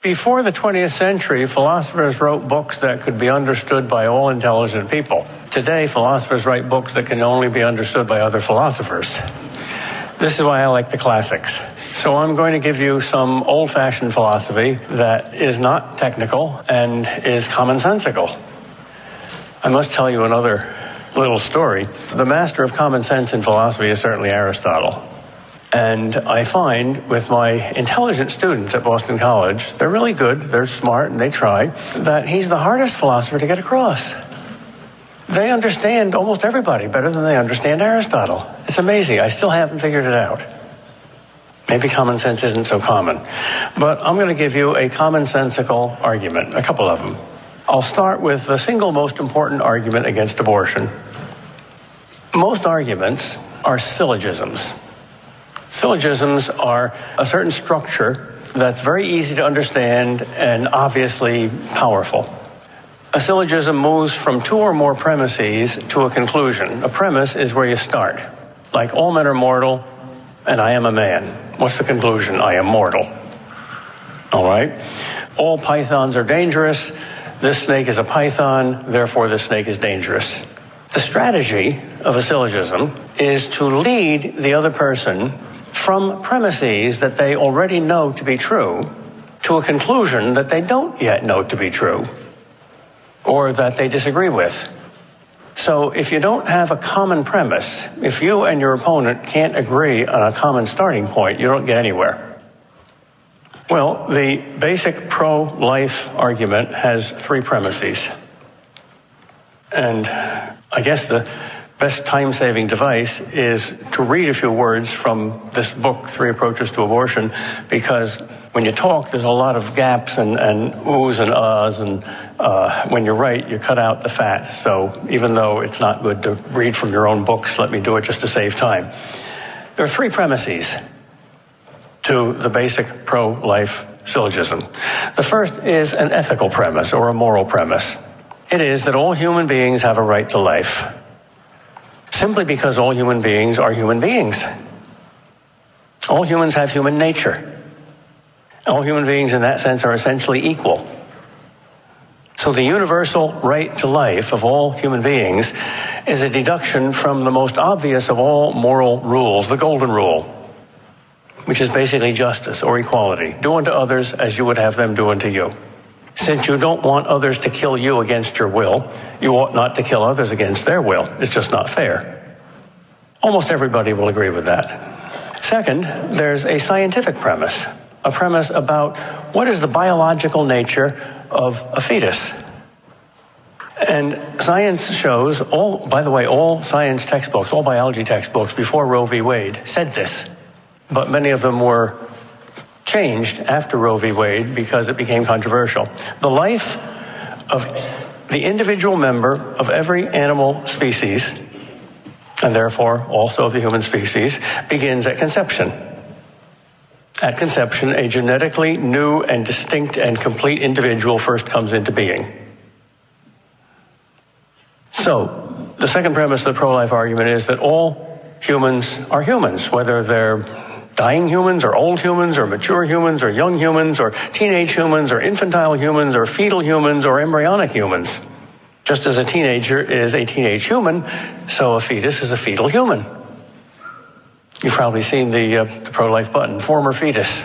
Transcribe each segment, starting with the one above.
Before the 20th century, philosophers wrote books that could be understood by all intelligent people. Today, philosophers write books that can only be understood by other philosophers. This is why I like the classics. So I'm going to give you some old-fashioned philosophy that is not technical and is commonsensical. I must tell you another little story. The master of common sense in philosophy is certainly Aristotle. And I find with my intelligent students at Boston College, they're really good, they're smart, and they try, that he's the hardest philosopher to get across. They understand almost everybody better than they understand Aristotle. It's amazing. I still haven't figured it out. Maybe common sense isn't so common. But I'm going to give you a commonsensical argument, a couple of them. I'll start with the single most important argument against abortion. Most arguments are syllogisms. Syllogisms are a certain structure that's very easy to understand and obviously powerful. A syllogism moves from two or more premises to a conclusion. A premise is where you start. Like, all men are mortal, and I am a man. What's the conclusion? I am mortal. All right? All pythons are dangerous. This snake is a python, therefore this snake is dangerous. The strategy of a syllogism is to lead the other person from premises that they already know to be true to a conclusion that they don't yet know to be true, or that they disagree with. So if you don't have a common premise, if you and your opponent can't agree on a common starting point, you don't get anywhere. Well, the basic pro-life argument has three premises. And I guess the best time-saving device is to read a few words from this book, Three Approaches to Abortion, because when you talk, there's a lot of gaps and oohs and ahs, and when you write, you cut out the fat. So even though it's not good to read from your own books, let me do it just to save time. There are three premises to the basic pro-life syllogism. The first is an ethical premise or a moral premise. It is that all human beings have a right to life, simply because all human beings are human beings. All humans have human nature. All human beings in that sense are essentially equal. So the universal right to life of all human beings is a deduction from the most obvious of all moral rules, the golden rule, which is basically justice or equality. Do unto others as you would have them do unto you. Since you don't want others to kill you against your will, you ought not to kill others against their will. It's just not fair. Almost everybody will agree with that. Second, there's a scientific premise, a premise about what is the biological nature of a fetus. And science shows, by the way, all science textbooks, all biology textbooks before Roe v. Wade said this, but many of them were changed after Roe v. Wade because it became controversial. The life of the individual member of every animal species, and therefore also of the human species, begins at conception. At conception, a genetically new and distinct and complete individual first comes into being. So, the second premise of the pro-life argument is that all humans are humans, whether they're dying humans or old humans or mature humans or young humans or teenage humans or infantile humans or fetal humans or embryonic humans. Just as a teenager is a teenage human, so a fetus is a fetal human. You've probably seen the pro-life button, former fetus.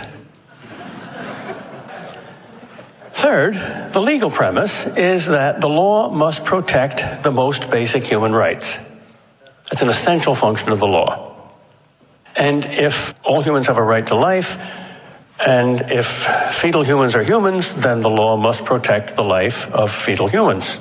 Third, the legal premise is that the law must protect the most basic human rights. It's an essential function of the law. And if all humans have a right to life, and if fetal humans are humans, then the law must protect the life of fetal humans.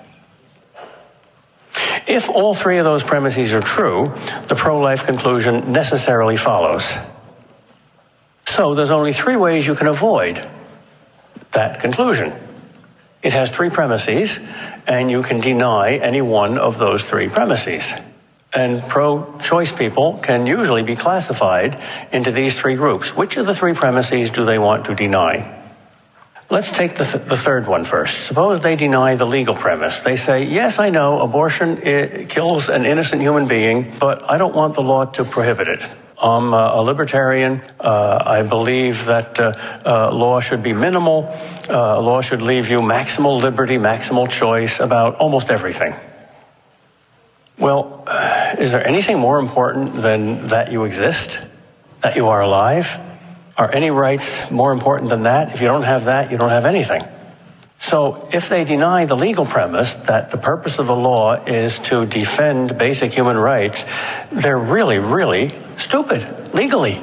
If all three of those premises are true, the pro-life conclusion necessarily follows. So there's only three ways you can avoid that conclusion. It has three premises, and you can deny any one of those three premises. And pro-choice people can usually be classified into these three groups. Which of the three premises do they want to deny? Let's take the third one first. Suppose they deny the legal premise. They say, yes, I know abortion kills an innocent human being, but I don't want the law to prohibit it. I'm a libertarian. I believe that law should be minimal. Law should leave you maximal liberty, maximal choice about almost everything. Well, is there anything more important than that you exist, that you are alive? Are any rights more important than that? If you don't have that, you don't have anything. So if they deny the legal premise that the purpose of the law is to defend basic human rights, they're really, really stupid, legally.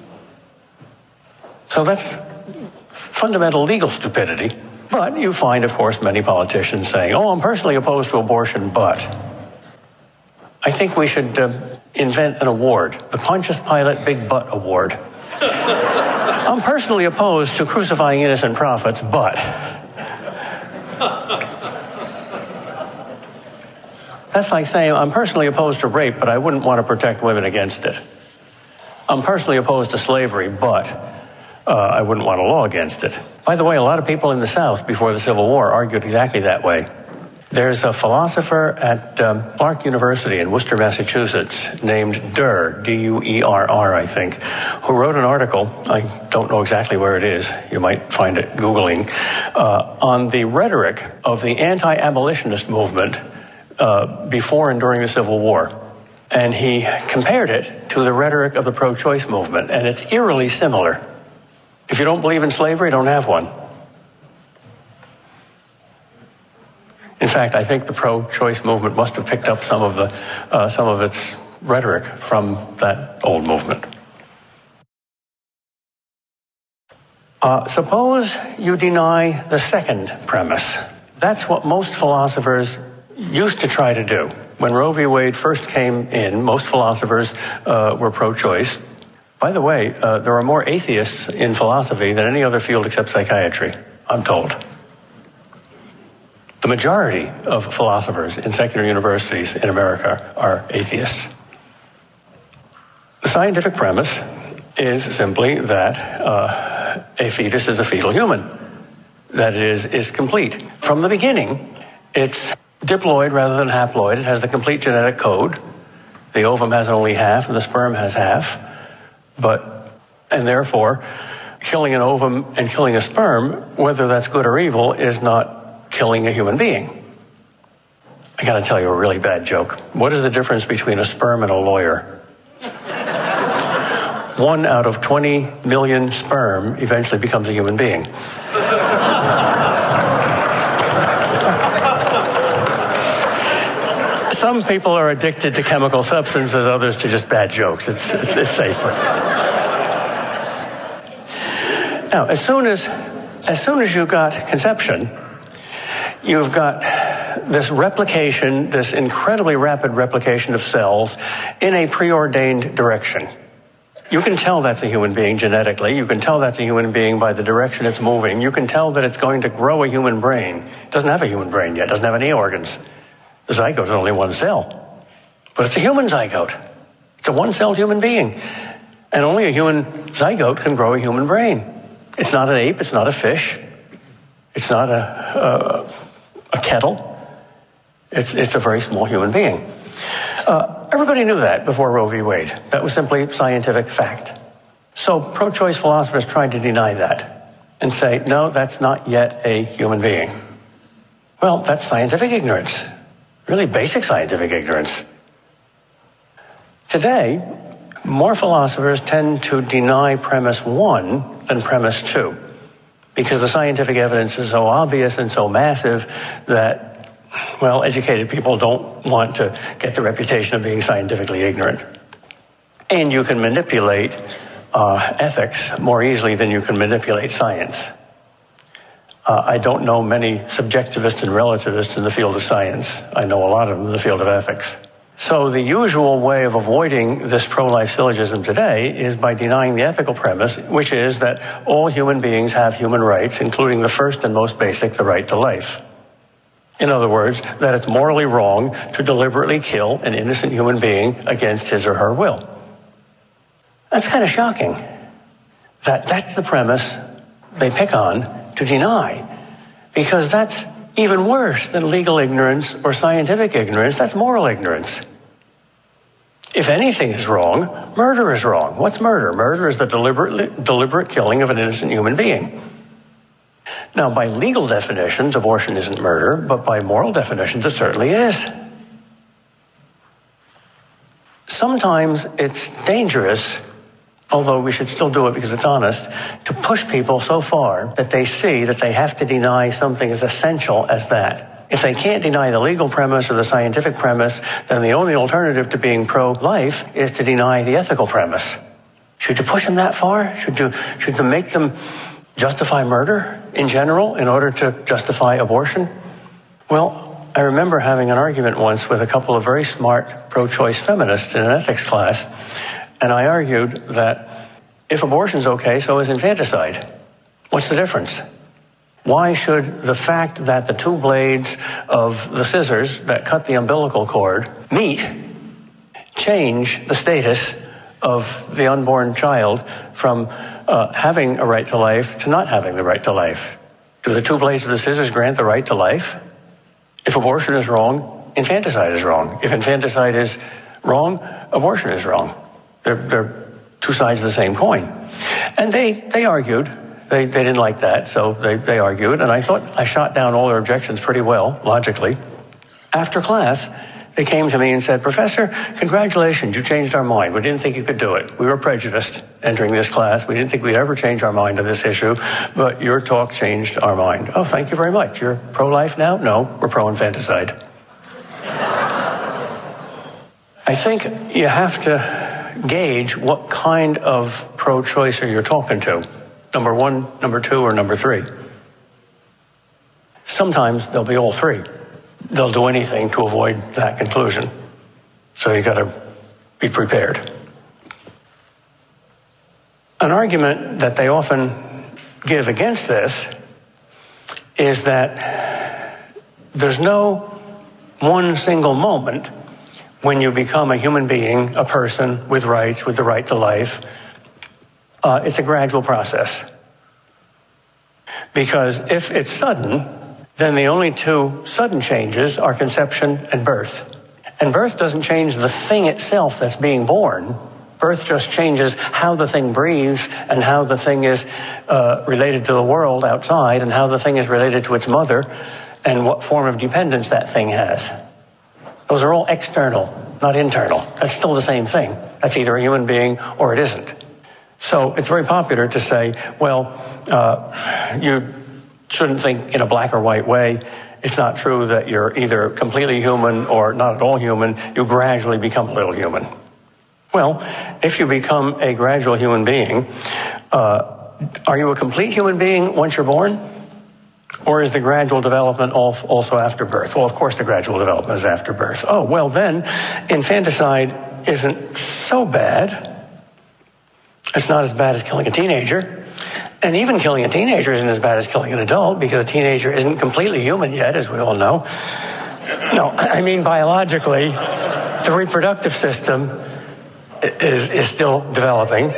So that's fundamental legal stupidity. But you find, of course, many politicians saying, oh, I'm personally opposed to abortion, but I think we should invent an award, the Pontius Pilate Big Butt Award. I'm personally opposed to crucifying innocent prophets, but... That's like saying, I'm personally opposed to rape, but I wouldn't want to protect women against it. I'm personally opposed to slavery, but I wouldn't want a law against it. By the way, a lot of people in the South before the Civil War argued exactly that way. There's a philosopher at Clark University in Worcester, Massachusetts, named Durr, D-U-E-R-R, I think, who wrote an article, I don't know exactly where it is, you might find it Googling, on the rhetoric of the anti-abolitionist movement before and during the Civil War. And he compared it to the rhetoric of the pro-choice movement, and it's eerily similar. If you don't believe in slavery, don't have one. In fact, I think the pro-choice movement must have picked up some of its rhetoric from that old movement. Suppose you deny the second premise. That's what most philosophers used to try to do. When Roe v. Wade first came in, most philosophers were pro-choice. By the way, there are more atheists in philosophy than any other field except psychiatry, I'm told. The majority of philosophers in secular universities in America are atheists. The scientific premise is simply that a fetus is a fetal human, that it is complete. From the beginning, it's diploid rather than haploid. It has the complete genetic code. The ovum has only half and the sperm has half. And therefore, killing an ovum and killing a sperm, whether that's good or evil, is not killing a human being. I gotta tell you a really bad joke. What is the difference between a sperm and a lawyer? 1 out of 20 million sperm eventually becomes a human being. Some people are addicted to chemical substances, others to just bad jokes. It's safer. Now, as soon as you've got conception, you've got this replication, this incredibly rapid replication of cells in a preordained direction. You can tell that's a human being genetically. You can tell that's a human being by the direction it's moving. You can tell that it's going to grow a human brain. It doesn't have a human brain yet. It doesn't have any organs. The zygote is only one cell. But it's a human zygote. It's a one-celled human being. And only a human zygote can grow a human brain. It's not an ape. It's not a fish. It's not a kettle. It's a very small human being. Everybody knew that before Roe v. Wade. That was simply scientific fact. So pro-choice philosophers tried to deny that and say, no, that's not yet a human being. Well, that's scientific ignorance, really basic scientific ignorance. Today, more philosophers tend to deny premise 1 than premise 2, because the scientific evidence is so obvious and so massive that, well, educated people don't want to get the reputation of being scientifically ignorant. And you can manipulate ethics more easily than you can manipulate science. I don't know many subjectivists and relativists in the field of science. I know a lot of them in the field of ethics. So the usual way of avoiding this pro-life syllogism today is by denying the ethical premise, which is that all human beings have human rights, including the first and most basic, the right to life. In other words, that it's morally wrong to deliberately kill an innocent human being against his or her will. That's kind of shocking. That's the premise they pick on to deny, because that's even worse than legal ignorance or scientific ignorance. That's moral ignorance. If anything is wrong, murder is wrong. What's murder? Murder is the deliberate killing of an innocent human being. Now, by legal definitions, abortion isn't murder, but by moral definitions, it certainly is. Sometimes it's dangerous, although we should still do it because it's honest, to push people so far that they see that they have to deny something as essential as that. If they can't deny the legal premise or the scientific premise, then the only alternative to being pro-life is to deny the ethical premise. Should you push them that far? Should you make them justify murder in general in order to justify abortion? Well, I remember having an argument once with a couple of very smart pro-choice feminists in an ethics class, and I argued that if abortion's okay, so is infanticide. What's the difference? Why should the fact that the two blades of the scissors that cut the umbilical cord meet change the status of the unborn child from having a right to life to not having the right to life? Do the two blades of the scissors grant the right to life? If abortion is wrong, infanticide is wrong. If infanticide is wrong, abortion is wrong. They're two sides of the same coin. And they argued. They didn't like that, so they argued, and I thought I shot down all their objections pretty well, logically. After class, they came to me and said, "Professor, congratulations, you changed our mind. We didn't think you could do it. We were prejudiced entering this class. We didn't think we'd ever change our mind on this issue, but your talk changed our mind." "Oh, thank you very much. You're pro-life now?" "No, we're pro-infanticide." I think you have to gauge what kind of pro-choicer you're talking to. Number one, number two, or number three. Sometimes they'll be all three. They'll do anything to avoid that conclusion. So you got to be prepared. An argument that they often give against this is that there's no one single moment when you become a human being, a person with rights, with the right to life. It's a gradual process. Because if it's sudden, then the only two sudden changes are conception and birth. And birth doesn't change the thing itself that's being born. Birth just changes how the thing breathes and how the thing is related to the world outside and how the thing is related to its mother and what form of dependence that thing has. Those are all external, not internal. That's still the same thing. That's either a human being or it isn't. So it's very popular to say, well, you shouldn't think in a black or white way. It's not true that you're either completely human or not at all human. You gradually become a little human. Well, if you become a gradual human being, are you a complete human being once you're born? Or is the gradual development also after birth? Well, of course the gradual development is after birth. Oh, well then, infanticide isn't so bad. It's not as bad as killing a teenager. And even killing a teenager isn't as bad as killing an adult because a teenager isn't completely human yet, as we all know. No, I mean biologically, the reproductive system is still developing.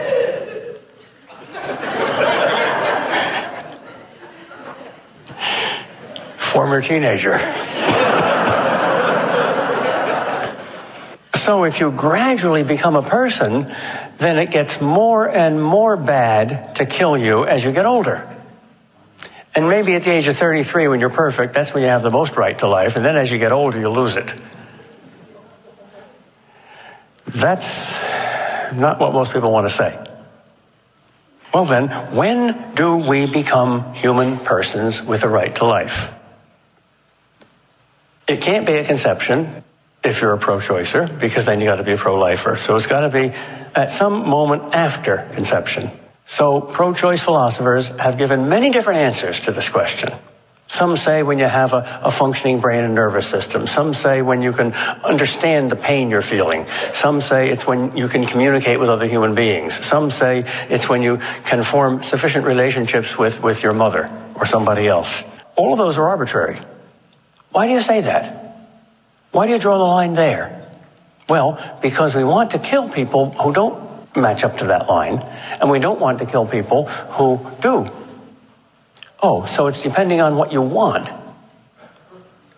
Former teenager. So if you gradually become a person, then it gets more and more bad to kill you as you get older. And maybe at the age of 33, when you're perfect, that's when you have the most right to life. And then as you get older, you lose it. That's not what most people want to say. Well then, when do we become human persons with a right to life? It can't be at conception if you're a pro-choicer, because then you got to be a pro-lifer. So it's got to be at some moment after conception. So pro-choice philosophers have given many different answers to this question. Some say when you have a functioning brain and nervous system. Some say when you can understand the pain you're feeling. Some say it's when you can communicate with other human beings. Some say it's when you can form sufficient relationships with your mother or somebody else. All of those are arbitrary. Why do you say that? Why do you draw the line there? Well, because we want to kill people who don't match up to that line, and we don't want to kill people who do. Oh, so it's depending on what you want.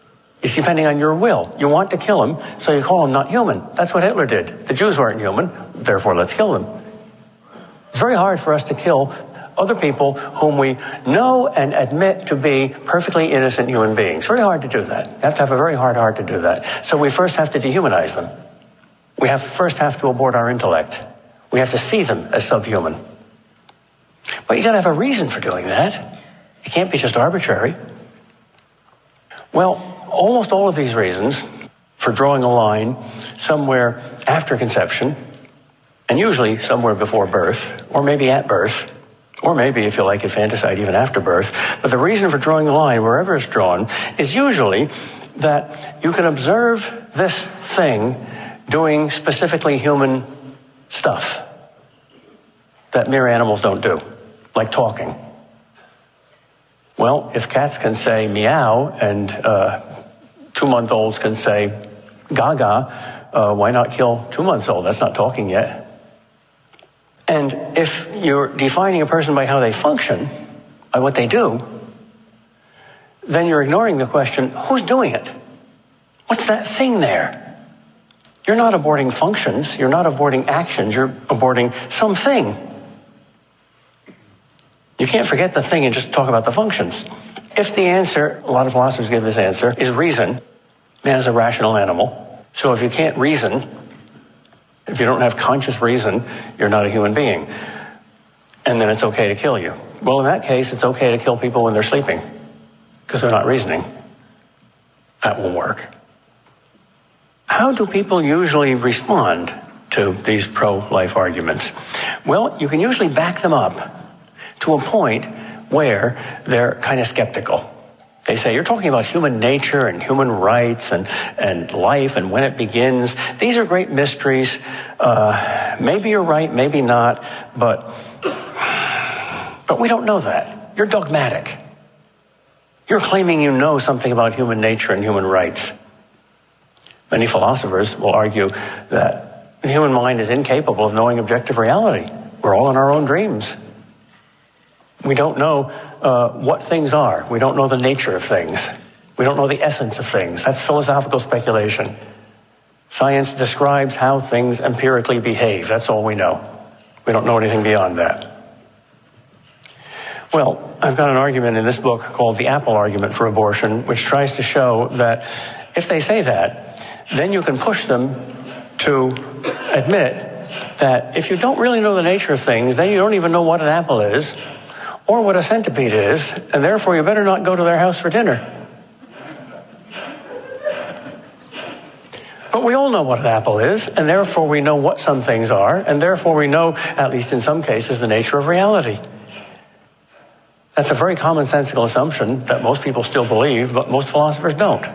It's depending on your will. You want to kill him, so you call him not human. That's what Hitler did. The Jews weren't human, therefore let's kill them. It's very hard for us to kill other people whom we know and admit to be perfectly innocent human beings. Very hard to do that. You have to have a very hard heart to do that. So we first have to dehumanize them. We first have to abort our intellect. We have to see them as subhuman. But you got to have a reason for doing that. It can't be just arbitrary. Well, almost all of these reasons for drawing a line somewhere after conception, and usually somewhere before birth, or maybe at birth, or maybe, if you like it, fanticide even after birth. But the reason for drawing the line, wherever it's drawn, is usually that you can observe this thing doing specifically human stuff that mere animals don't do, like talking. Well, if cats can say meow and 2-month-olds can say gaga, why not kill 2-month-old? That's not talking yet. And if you're defining a person by how they function, by what they do, then you're ignoring the question, who's doing it? What's that thing there? You're not aborting functions, you're not aborting actions, you're aborting something. You can't forget the thing and just talk about the functions. If the answer, a lot of philosophers give this answer, is reason, man is a rational animal. So if you can't reason, if you don't have conscious reason, you're not a human being. And then it's okay to kill you. Well, in that case, it's okay to kill people when they're sleeping, because they're not reasoning. That won't work. How do people usually respond to these pro-life arguments? Well, you can usually back them up to a point where they're kind of skeptical. They say, you're talking about human nature and human rights and life and when it begins. These are great mysteries. Maybe you're right, maybe not, but we don't know that. You're dogmatic. You're claiming you know something about human nature and human rights. Many philosophers will argue that the human mind is incapable of knowing objective reality. We're all in our own dreams. We don't know what things are. We don't know the nature of things. We don't know the essence of things. That's philosophical speculation. Science describes how things empirically behave. That's all we know. We don't know anything beyond that. Well, I've got an argument in this book called The Apple Argument for Abortion, which tries to show that if they say that, then you can push them to admit that if you don't really know the nature of things, then you don't even know what an apple is, or what a centipede is, and therefore you better not go to their house for dinner. But we all know what an apple is, and therefore we know what some things are, and therefore we know, at least in some cases, the nature of reality. That's a very commonsensical assumption that most people still believe, but most philosophers don't.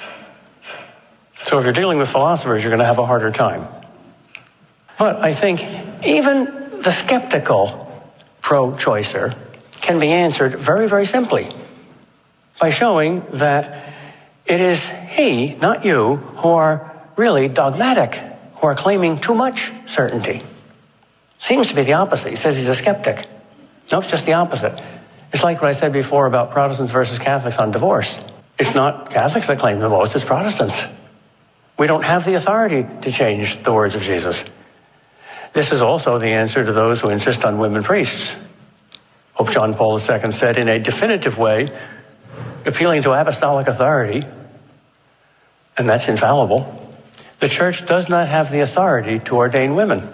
So if you're dealing with philosophers, you're going to have a harder time. But I think even the skeptical pro-choicer can be answered very, very simply by showing that it is he, not you, who are really dogmatic, who are claiming too much certainty. Seems to be the opposite. He says he's a skeptic. No, it's just the opposite. It's like what I said before about Protestants versus Catholics on divorce. It's not Catholics that claim the most, it's Protestants. We don't have the authority to change the words of Jesus. This is also the answer to those who insist on women priests. Pope John Paul II said in a definitive way, appealing to apostolic authority, and that's infallible, the church does not have the authority to ordain women.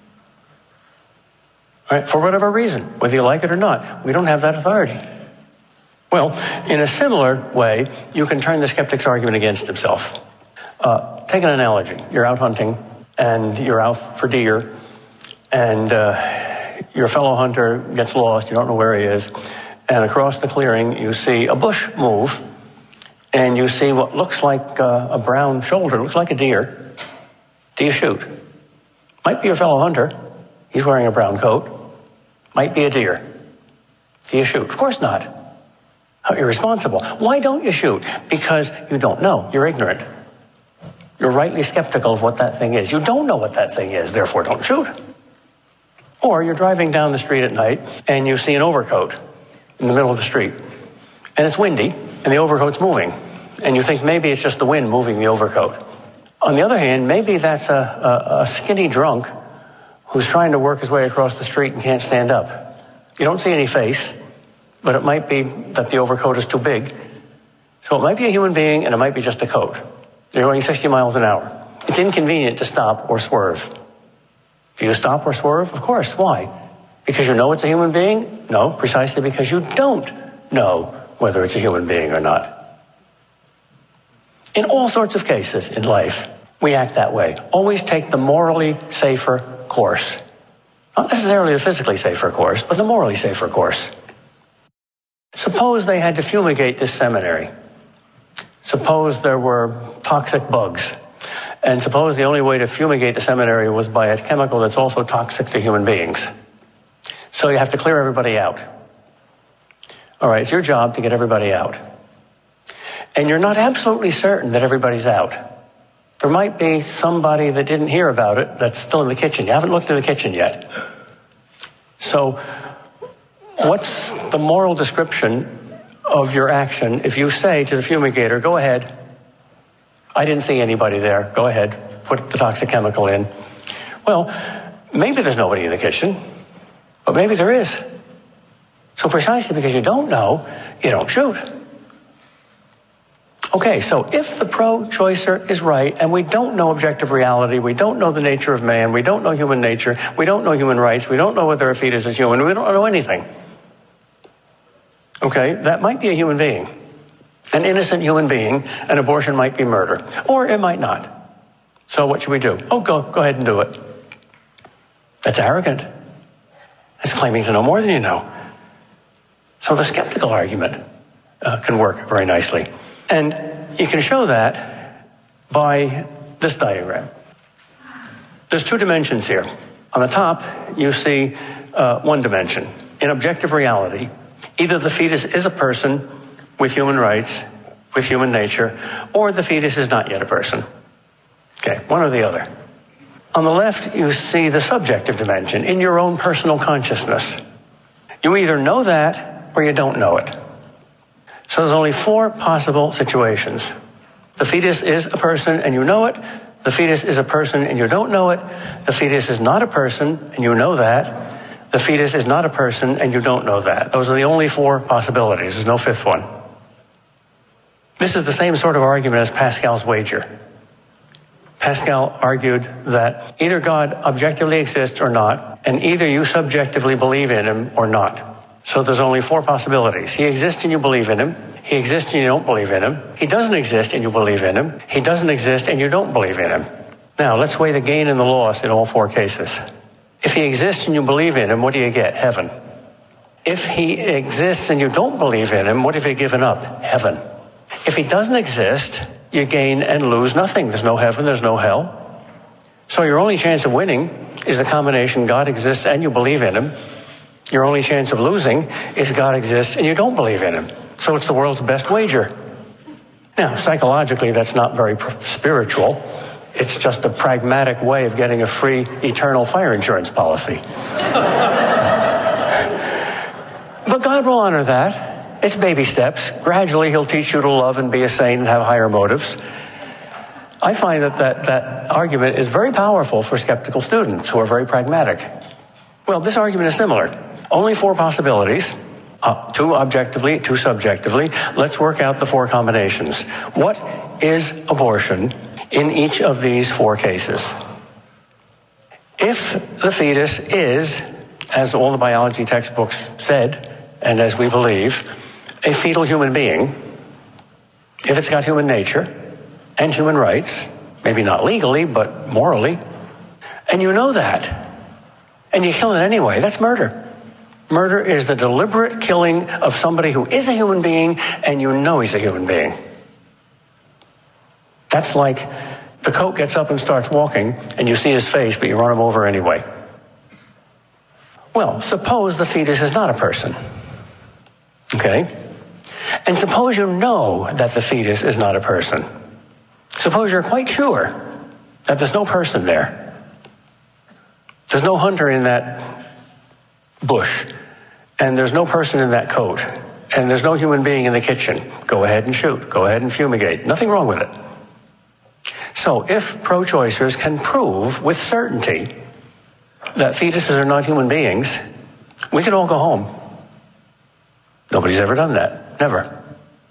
Right? For whatever reason, whether you like it or not, we don't have that authority. Well, in a similar way, you can turn the skeptic's argument against himself. Take an analogy. You're out hunting, and you're out for deer, and your fellow hunter gets lost, you don't know where he is, and across the clearing you see a bush move, and you see what looks like a brown shoulder, looks like a deer. Do you shoot? Might be your fellow hunter. He's wearing a brown coat. Might be a deer. Do you shoot? Of course not. How irresponsible. Why don't you shoot? Because you don't know. You're ignorant. You're rightly skeptical of what that thing is. You don't know what that thing is, therefore don't shoot. Or you're driving down the street at night and you see an overcoat in the middle of the street. And it's windy and the overcoat's moving. and you think maybe it's just the wind moving the overcoat. On the other hand, maybe that's a skinny drunk who's trying to work his way across the street and can't stand up. You don't see any face, but it might be that the overcoat is too big. So it might be a human being, and it might be just a coat. They're going 60 miles an hour. It's inconvenient to stop or swerve. Do you stop or swerve? Of course. Why? Because you know it's a human being? No, precisely because you don't know whether it's a human being or not. In all sorts of cases in life, we act that way. Always take the morally safer course. Not necessarily the physically safer course, but the morally safer course. Suppose they had to fumigate this seminary. Suppose there were toxic bugs. And suppose the only way to fumigate the seminary was by a chemical that's also toxic to human beings. So you have to clear everybody out. All right, it's your job to get everybody out. And you're not absolutely certain that everybody's out. There might be somebody that didn't hear about it that's still in the kitchen. You haven't looked in the kitchen yet. So what's the moral description of your action if you say to the fumigator, go ahead, I didn't see anybody there, go ahead, put the toxic chemical in. Well, maybe there's nobody in the kitchen, but maybe there is. So precisely because you don't know, you don't shoot. Okay, so if the pro-choicer is right, and we don't know objective reality, we don't know the nature of man, we don't know human nature, we don't know human rights, we don't know whether a fetus is human, we don't know anything. Okay, that might be a human being. An innocent human being, an abortion might be murder. Or it might not. So what should we do? Oh, go ahead and do it. That's arrogant. That's claiming to know more than you know. So the skeptical argument can work very nicely. And you can show that by this diagram. There's two dimensions here. On the top, you see one dimension. In objective reality, either the fetus is a person with human rights, with human nature, or the fetus is not yet a person. Okay, one or the other. On the left, you see the subjective dimension in your own personal consciousness. You either know that or you don't know it. So there's only four possible situations. The fetus is a person and you know it. The fetus is a person and you don't know it. The fetus is not a person and you know that. The fetus is not a person and you don't know that. Those are the only four possibilities. There's no fifth one. This is the same sort of argument as Pascal's wager. Pascal argued that either God objectively exists or not, and either you subjectively believe in him or not. So there's only four possibilities. He exists and you believe in him. He exists and you don't believe in him. He doesn't exist and you believe in him. He doesn't exist and you don't believe in him. Now, let's weigh the gain and the loss in all four cases. If he exists and you believe in him, what do you get? Heaven. If he exists and you don't believe in him, what have you given up? Heaven. If he doesn't exist, you gain and lose nothing. There's no heaven, there's no hell. So your only chance of winning is the combination God exists and you believe in him. Your only chance of losing is God exists and you don't believe in him. So it's the world's best wager. Now, psychologically, that's not very spiritual. It's just a pragmatic way of getting a free, eternal fire insurance policy. But God will honor that. It's baby steps. Gradually, he'll teach you to love and be a saint and have higher motives. I find that argument is very powerful for skeptical students who are very pragmatic. Well, this argument is similar. Only four possibilities. Two objectively, two subjectively. Let's work out the four combinations. What is abortion in each of these four cases? If the fetus is, as all the biology textbooks said, and as we believe, a fetal human being, if it's got human nature and human rights, maybe not legally, but morally, and you know that, and you kill it anyway, that's murder. Murder is the deliberate killing of somebody who is a human being and you know he's a human being. That's like the coat gets up and starts walking and you see his face, but you run him over anyway. Well, suppose the fetus is not a person. Okay? And suppose you know that the fetus is not a person. Suppose you're quite sure that there's no person there. There's no hunter in that bush. And there's no person in that coat. and there's no human being in the kitchen. Go ahead and shoot. Go ahead and fumigate. Nothing wrong with it. So if pro-choicers can prove with certainty that fetuses are not human beings, we can all go home. Nobody's ever done that. Never.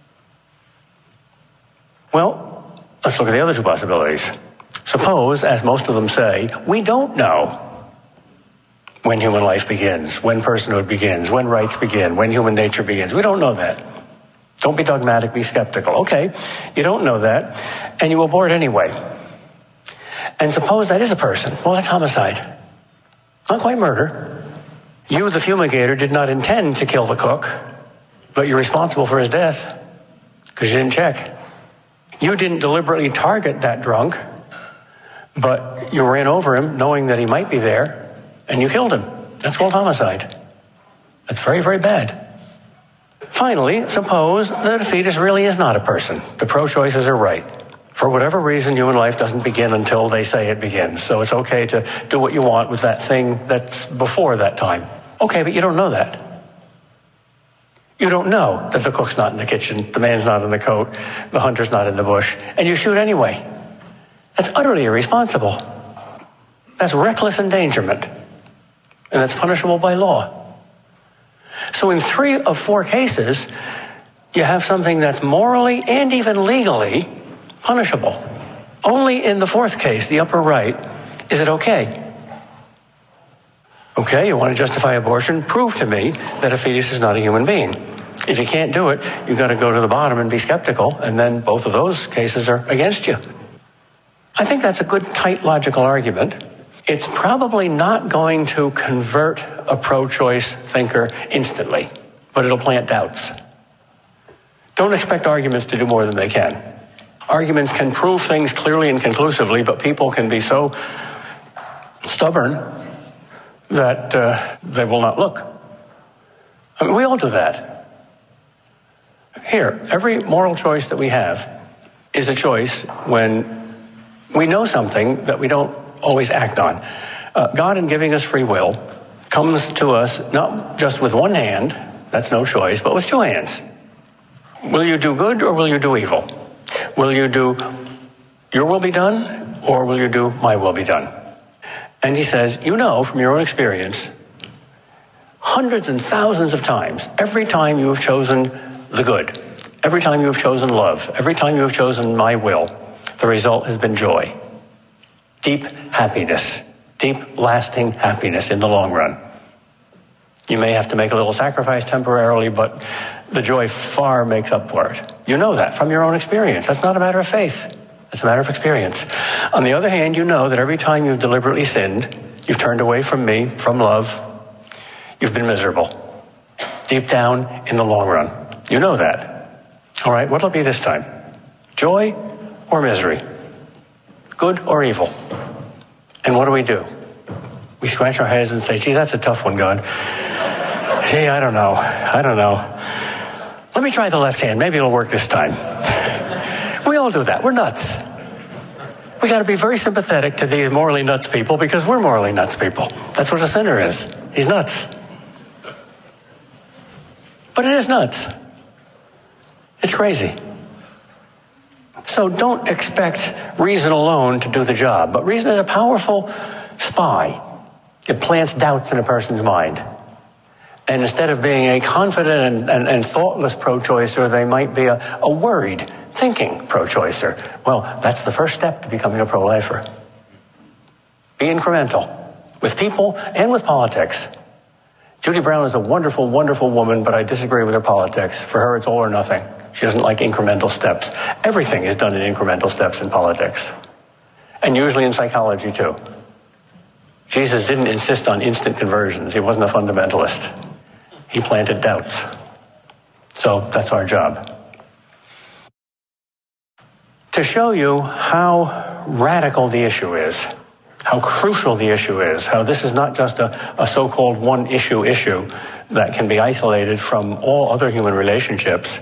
Well, let's look at the other two possibilities. Suppose, as most of them say, we don't know when human life begins, when personhood begins, when rights begin, when human nature begins. We don't know that. Don't be dogmatic, be skeptical. Okay, you don't know that, and you abort anyway. And suppose that is a person. Well, that's homicide. Not quite murder. You, the fumigator, did not intend to kill the cook, but you're responsible for his death because you didn't check. You didn't deliberately target that drunk, but you ran over him knowing that he might be there, and you killed him. That's called homicide. That's very, very bad. Finally, suppose that a fetus really is not a person. The pro-choicers are right. For whatever reason, human life doesn't begin until they say it begins. So it's okay to do what you want with that thing that's before that time. Okay, but you don't know that. You don't know that the cook's not in the kitchen, the man's not in the coat, the hunter's not in the bush, and you shoot anyway. That's utterly irresponsible. That's reckless endangerment. And that's punishable by law. So in 3 of 4 cases, you have something that's morally and even legally punishable. Only in the 4th case, the upper right, is it okay. Okay, you want to justify abortion? Prove to me that a fetus is not a human being. If you can't do it, you've got to go to the bottom and be skeptical, and then both of those cases are against you. I think that's a good, tight, logical argument. It's probably not going to convert a pro-choice thinker instantly, but it'll plant doubts. Don't expect arguments to do more than they can. Arguments can prove things clearly and conclusively, but people can be so stubborn that they will not look. I mean, we all do that. Here, every moral choice that we have is a choice when we know something that we don't always act on. God, in giving us free will, comes to us not just with one hand, that's no choice, but with 2 hands. Will you do good or will you do evil? Will you do your will be done or will you do my will be done? And he says, you know from your own experience, hundreds and thousands of times, every time you have chosen the good, every time you have chosen love, every time you have chosen my will, the result has been joy. Deep happiness, deep lasting happiness in the long run. You may have to make a little sacrifice temporarily, but the joy far makes up for it. You know that from your own experience. That's not a matter of faith. It's a matter of experience. On the other hand, you know that every time you've deliberately sinned, you've turned away from me, from love, you've been miserable. Deep down in the long run. You know that. All right, what'll it be this time? Joy or misery? Good or evil? And what do? We scratch our heads and say, gee, that's a tough one, God. Gee, I don't know. Let me try the left hand. Maybe it'll work this time. We all do that. We're nuts. We got to be very sympathetic to these morally nuts people because we're morally nuts people. That's what a sinner is. He's nuts. But it is nuts. It's crazy. So don't expect reason alone to do the job. But reason is a powerful spy. It plants doubts in a person's mind. And instead of being a confident and thoughtless pro-choicer, they might be a worried, thinking pro-choicer. Well, that's the first step to becoming a pro-lifer. Be incremental with people and with politics. Judy Brown is a wonderful, wonderful woman, but I disagree with her politics. For her, it's all or nothing. She doesn't like incremental steps. Everything is done in incremental steps in politics. And usually in psychology, too. Jesus didn't insist on instant conversions. He wasn't a fundamentalist. He planted doubts. So that's our job. To show you how radical the issue is, how crucial the issue is, how this is not just a so-called one-issue that can be isolated from all other human relationships,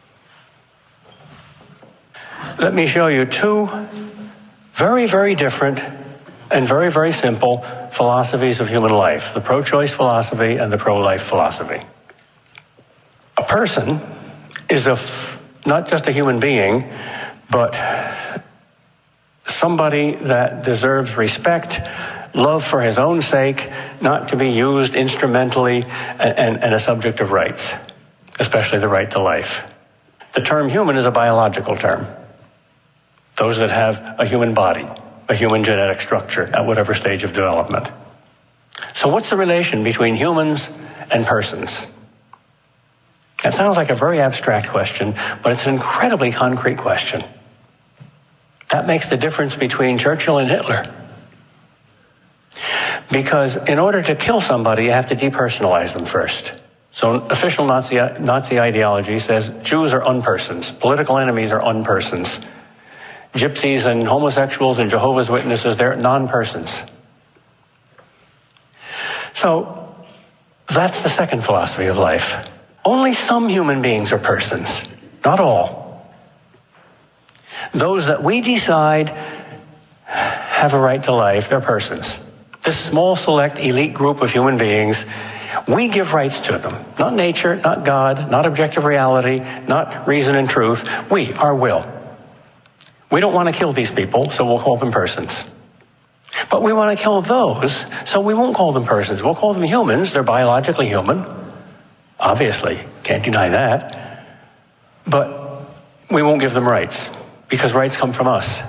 let me show you 2 very, very different and very, very simple philosophies of human life, the pro-choice philosophy and the pro-life philosophy. person is not just a human being, but somebody that deserves respect, love for his own sake, not to be used instrumentally and a subject of rights, especially the right to life. The term human is a biological term. Those that have a human body, a human genetic structure at whatever stage of development. So what's the relation between humans and persons? That sounds like a very abstract question, but it's an incredibly concrete question. That makes the difference between Churchill and Hitler. Because in order to kill somebody, you have to depersonalize them first. So official Nazi ideology says Jews are unpersons, political enemies are unpersons. Gypsies and homosexuals and Jehovah's Witnesses, they're non-persons. So that's the second philosophy of life. Only some human beings are persons, not all. Those that we decide have a right to life, they're persons. This small, select, elite group of human beings, we give rights to them. Not nature, not God, not objective reality, not reason and truth. We, our will. We don't want to kill these people, so we'll call them persons. But we want to kill those, so we won't call them persons. We'll call them humans. They're biologically human. Obviously, can't deny that. But we won't give them rights, because rights come from us.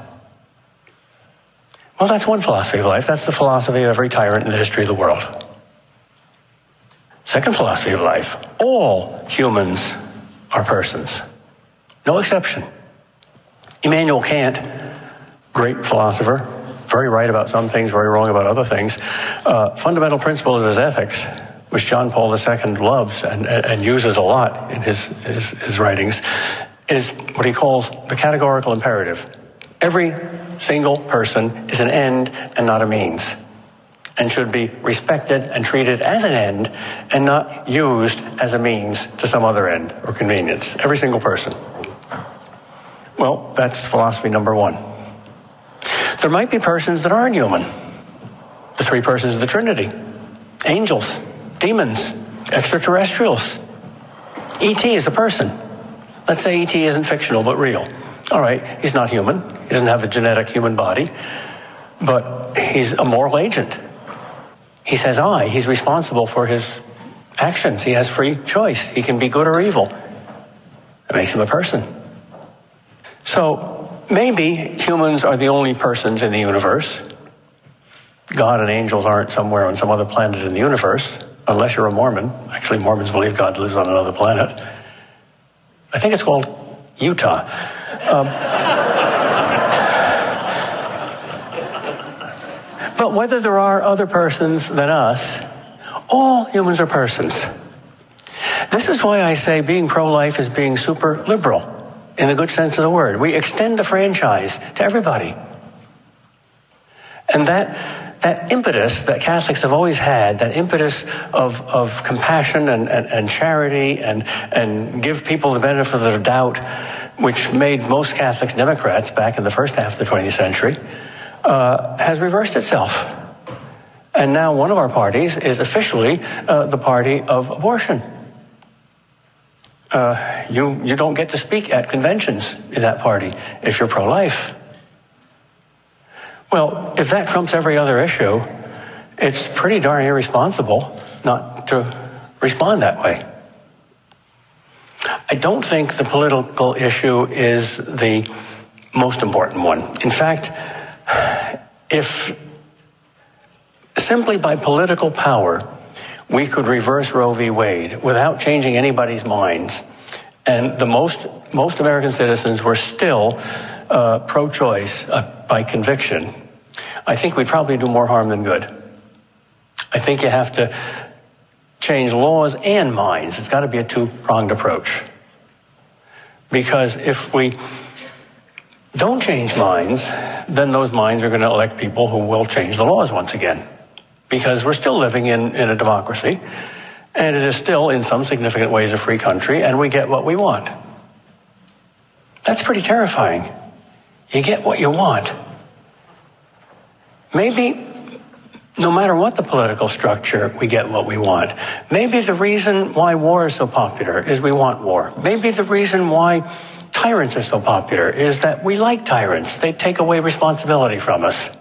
Well, that's one philosophy of life. That's the philosophy of every tyrant in the history of the world. Second philosophy of life, all humans are persons. No exception. Immanuel Kant, great philosopher, very right about some things, very wrong about other things. Fundamental principle of his ethics, which John Paul II loves and uses a lot in his writings, is what he calls the categorical imperative. Every single person is an end and not a means, and should be respected and treated as an end and not used as a means to some other end or convenience. Every single person. Well, that's philosophy number one. There might be persons that aren't human. The three persons of the Trinity. Angels, demons, extraterrestrials. E.T. is a person. Let's say E.T. isn't fictional but real. All right, he's not human. He doesn't have a genetic human body. But he's a moral agent. He says I. He's responsible for his actions. He has free choice. He can be good or evil. That makes him a person. So maybe humans are the only persons in the universe. God and angels aren't somewhere on some other planet in the universe, unless you're a Mormon. Actually, Mormons believe God lives on another planet. I think it's called Utah. But whether there are other persons than us, all humans are persons. This is why I say being pro-life is being super liberal, in the good sense of the word. We extend the franchise to everybody. And that impetus that Catholics have always had, that impetus of compassion and charity and give people the benefit of their doubt, which made most Catholics Democrats back in the first half of the 20th century, has reversed itself. And now one of our parties is officially the party of abortion. You don't get to speak at conventions in that party if you're pro-life. Well, if that trumps every other issue, it's pretty darn irresponsible not to respond that way. I don't think the political issue is the most important one. In fact, if simply by political power we could reverse Roe v. Wade without changing anybody's minds, and the most American citizens were still pro-choice by conviction, I think we'd probably do more harm than good. I think you have to change laws and minds. It's got to be a two-pronged approach. Because if we don't change minds, then those minds are going to elect people who will change the laws once again. Because we're still living in a democracy, and it is still, in some significant ways, a free country, and we get what we want. That's pretty terrifying. You get what you want. Maybe No matter what the political structure, we get what we want. Maybe the reason why war is so popular is we want war. Maybe the reason why tyrants are so popular is that we like tyrants. They take away responsibility from us.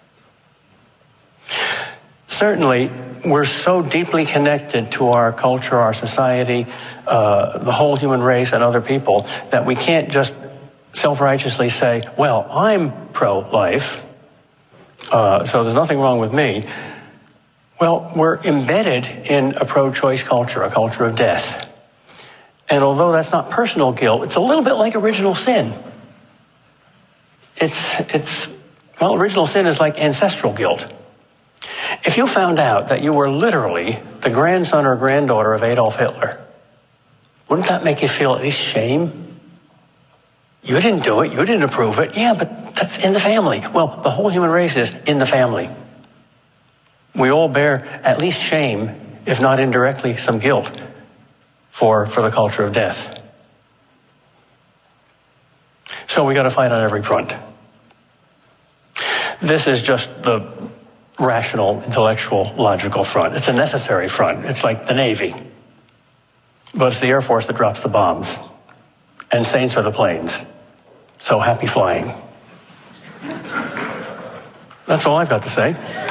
Certainly, we're so deeply connected to our culture, our society, the whole human race and other people that we can't just self-righteously say, well, I'm pro-life, so there's nothing wrong with me. Well, we're embedded in a pro-choice culture, a culture of death. And although that's not personal guilt, it's a little bit like original sin. Well, original sin is like ancestral guilt. If you found out that you were literally the grandson or granddaughter of Adolf Hitler, wouldn't that make you feel at least shame? You didn't do it. You didn't approve it. Yeah, but that's in the family. Well, the whole human race is in the family. We all bear at least shame, if not indirectly some guilt, for the culture of death. So we got to fight on every front. This is just the rational, intellectual, logical front. It's a necessary front. It's like the Navy. But it's the Air Force that drops the bombs. And saints are the planes. So happy flying. That's all I've got to say.